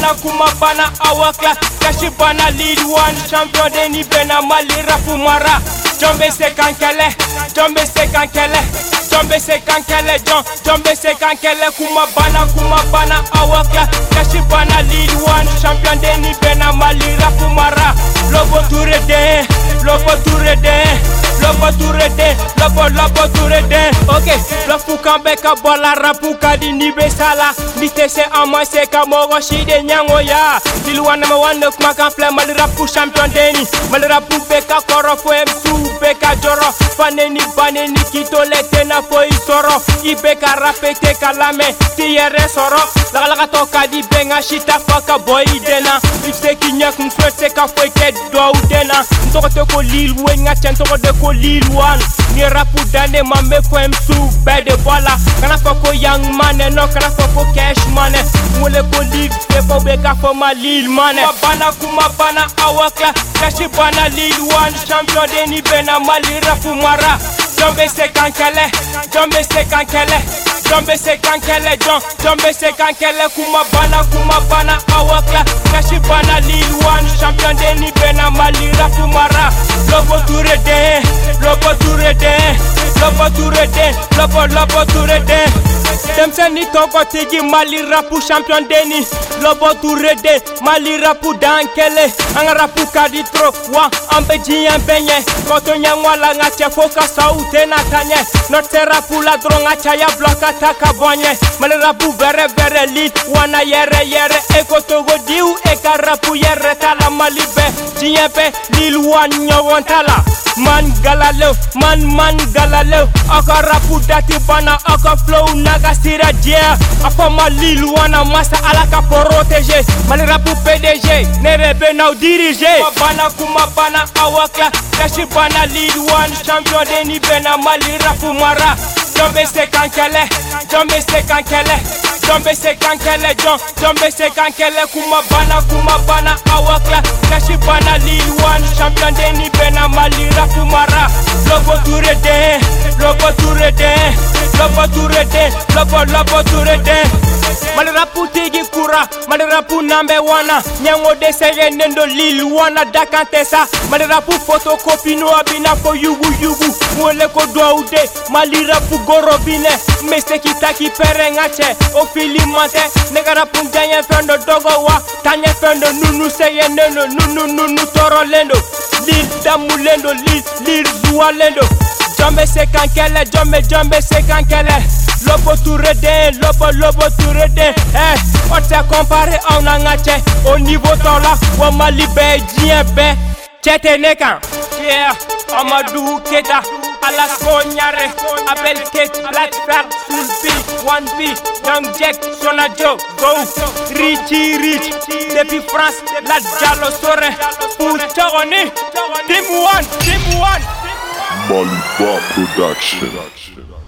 bana kuma bana awakla kashi bana lead one champion deni bena mali rapu mara Jombe se kankele Jombe se kankele Jombe se kankele Jombe se kankele kuma bana awakla kashi bana lead one champion deni bena mali rapu mara lobo toure de lobo toure de lobo toure de lobo toure de ok lofu kambe ka bola rapu kadi nibe sala bitese amase ka mogo shide nyango ya dilwana mawana kuma kan fle mal rapu champion deni mal rapu beka koro fo emsu beka joro faneni baneni kitole tena fo isoro ibeka rapete kalame tiere soro la to kadi benga shita faka boy dena ifse kinyak mfse ka fo ke do dena ntoko te ko lil wenga tentoko de ko lil wan ni rapu dane mambe fo emsu bede bola kana fako young man no kana fako cash money mole ko lil te fo beka fo ma lil money bana kuma bana awakla kashi bana lil one champion deni bena mali rapu mara Jombe se kankele Jombe se kankele Jombe se kankele Jombe se kankele kuma bana awakla kashi bana lil one champion deni bena mali rapu mara lobo toure de lobo toure de lobo toure de lobo toure de dem se ni toko tigi mali rapu champion deni lobo toure de mali rapu dankele anga rapu kaditro wa ambe jien benye koto nyangwala ngache foka saute na tanye not rapu la dronga chaya bloka taka bonye mali rapu vere lit wana yere ekoto godiu eka rapu yere tala malibe jien pe lil wan nyowontala man galalo aka rapu dati bana aka flow naga sira dia apa malil wana masa alaka protéger mal rapu PDG nerebe now diriger bana kuma bana awakla kashi bana lil one champion deni bena mali rapu mara Jombe se kankele Jombe se kankele Jombe se kankele Jombe se kankele kuma bana awakla kashi bana lil one champion deni bena mali rapu mara lobo toure de lobo toure de lobo toure de lobo toure de mal rapu tigi kura mal rapu nambe wana nyango de sege nendo lil wana dakantesa mal rapu photocopy no abina fo yugu wole ko doude mali rapu gorobine mese kitaki perengache o filimante nega rapu ganye fendo dogo wa tanye fendo nunu sege nendo nunu toro lendo lil damulendo lil zualendo Jombe se kankele Jombe se kankele lobo toure de lobo toure de on te compare a una ngache au niveau tola wa mali be jien be chete nekan yeah Amadou Keta Alas Konyare Abel Kate Black Flag Sulpi 1B Young Jack Sonajo Go Rich depuis France La Diallo Sore pour Toroni Team 1 Maliba Production.